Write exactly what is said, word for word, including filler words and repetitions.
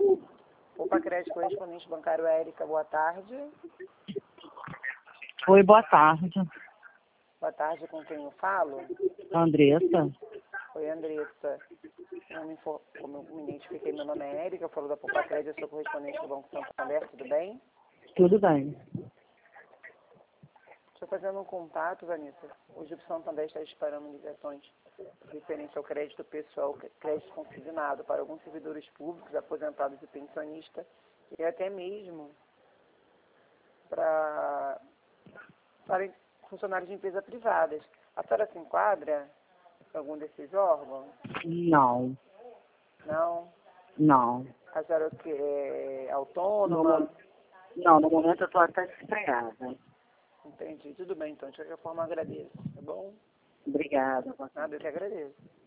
Opa, Crédito Correspondente Bancário Érica, boa tarde. Oi, boa tarde. Boa tarde, com quem eu falo? Andressa. Oi, Andressa. Eu me, infor... Como eu me identifiquei, meu nome é Érica, eu falo da Poupa Crédito, eu sou correspondente do Banco Santander, tudo bem? Tudo bem. Estou fazendo um contato, Vanessa. Hoje o Santander está disparando ligações referente ao crédito pessoal, crédito consignado para alguns servidores públicos, aposentados e pensionistas, e até mesmo para, para funcionários de empresas privadas. A senhora se enquadra em algum desses órgãos? Não, Não? não. A senhora que é No, autônoma? mo- não, no momento eu estou até desempregada. Entendi. Tudo bem, então. De qualquer forma, agradeço. Tá bom? Obrigada. Nada, eu que agradeço.